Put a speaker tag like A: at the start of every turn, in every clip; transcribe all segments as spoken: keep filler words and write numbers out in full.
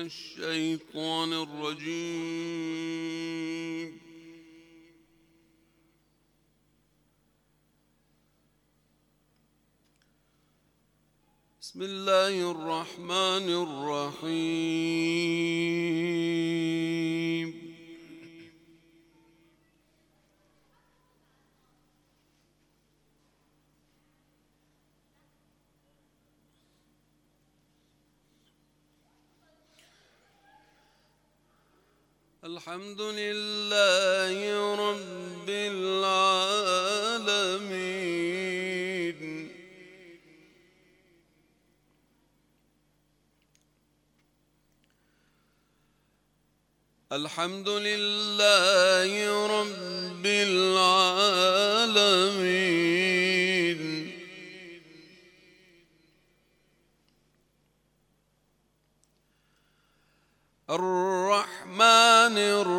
A: الشيطان الرجيم. بسم الله الرحمن الرحيم. الحمد لله رب العالمين. الحمد لله رب العالمين. الرحمن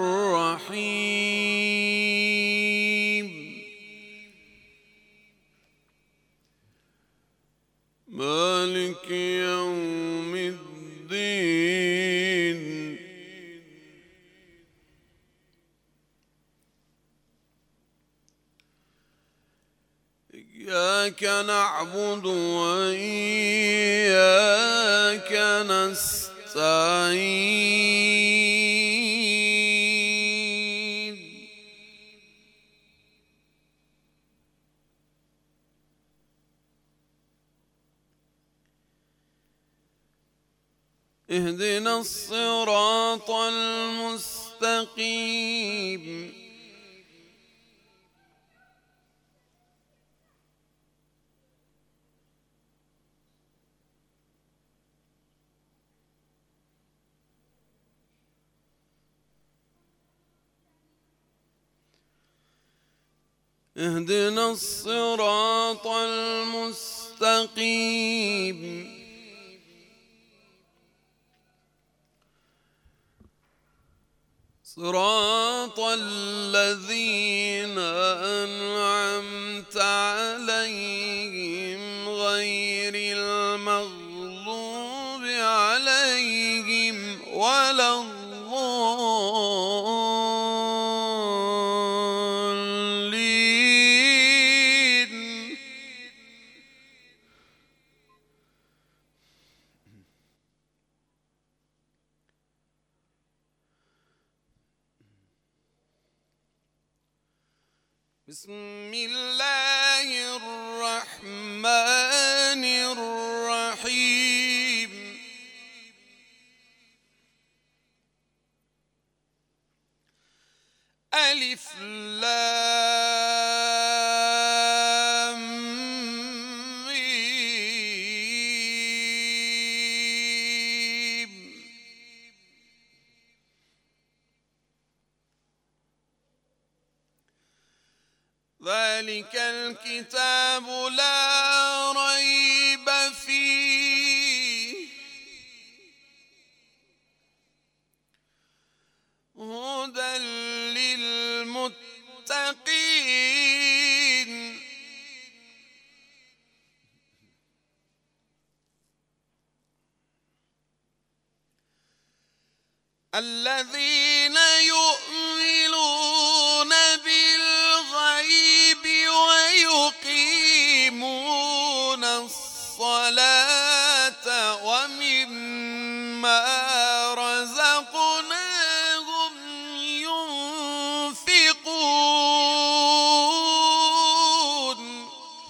A: الرحيم. مالك يوم الدين. إياك نعبد وإياك نستعين. اهدنا الصراط المستقيم. اهدنا الصراط المستقيم. صراط الذين أنعمت عليهم غير المغضوب عليهم ولا الضالين. بسم الله الرحمن الرحيم. ألف لام ميم. ذلك الكتاب لا ريب فيه هدى للمتقين. الذين يؤمنون بالغيب ويقيمون الصلاة ومما رزقناهم ينفقون.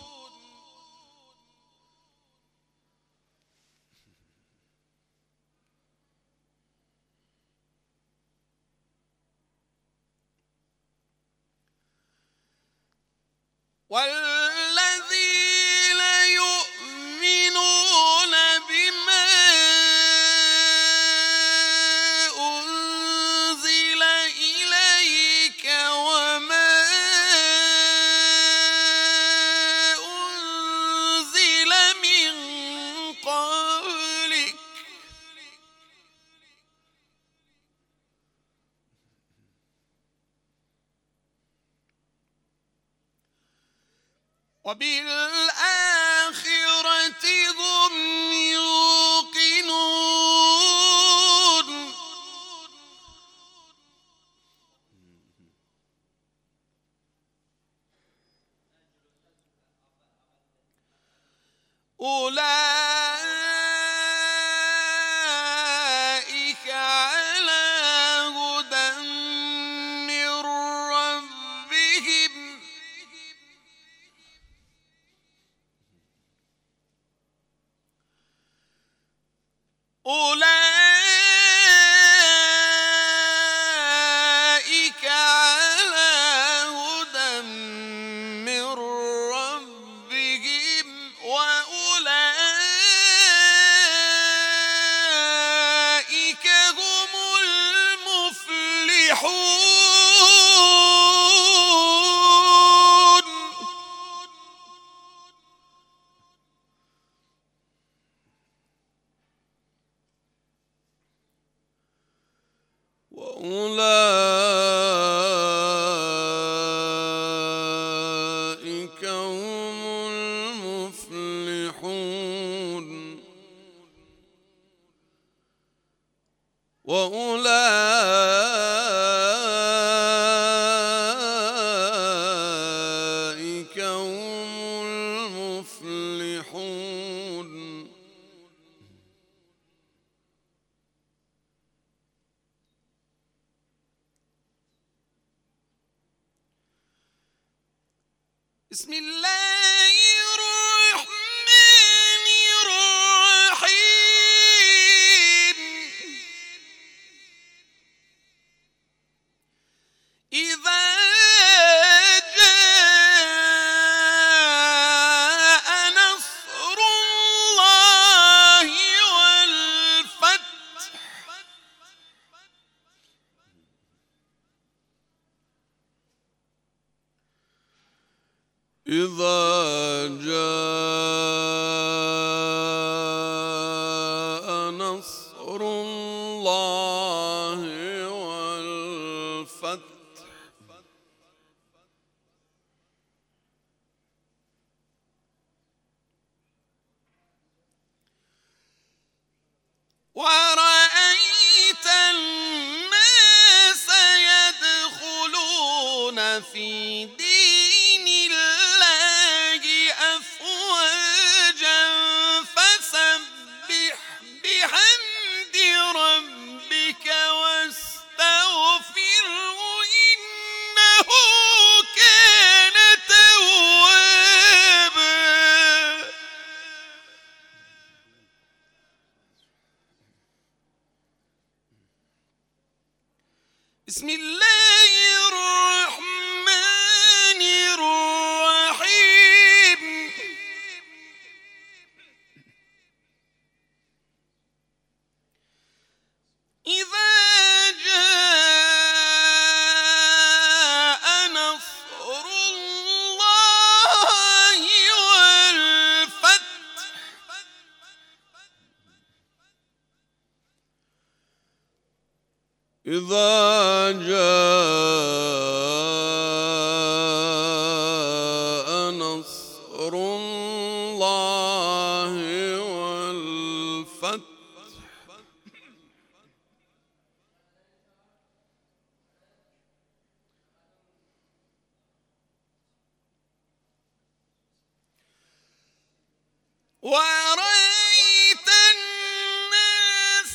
A: والذين يؤمنون بما أنزل إليك وما أنزل من قبلك وبالآخرة هم يوقنون. أولئك على هدى من ربهم أولئك على هدى من ربهم وأولئك هم المفلحون. وأولئك هم المفلحون. وأولئك هم المفلحون. بسم الله الرحمن الرحيم. إذا جاء نصر الله والفتح إذا جاء نصر الله والفتح ورأيت الناس يدخلون في دين الله أفواجا فسبح بحمد ربك واستغفره إنه كان توابا. بسم الله الرحمن الرحيم. إذا جاء نصر الله والفتح إذا جاء نصر الله والفتح ورأيت الناس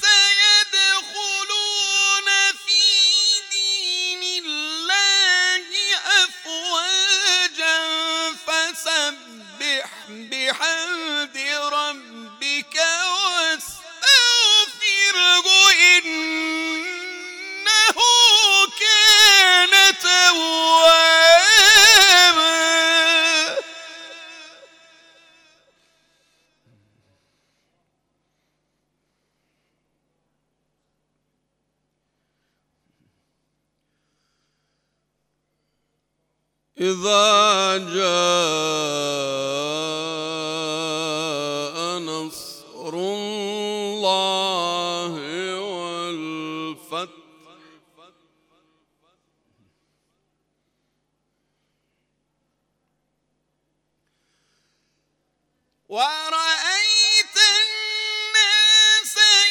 A: يدخلون في دين الله أفواجا فسبح بحمد ربك واستغفره إنه كان توابا. إذا جاء نصر الله والفتح ورأيت الناس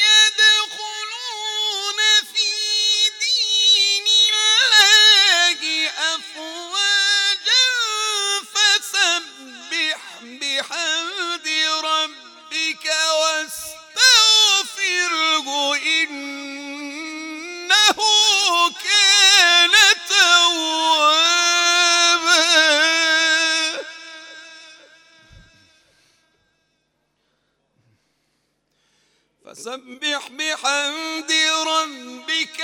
A: يدخلون في دين الله أفواجا فسبح فسبح بحمد ربك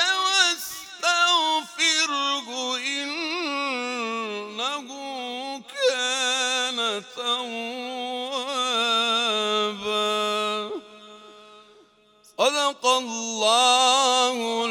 A: واستغفره إنه كان توابا. صدق الله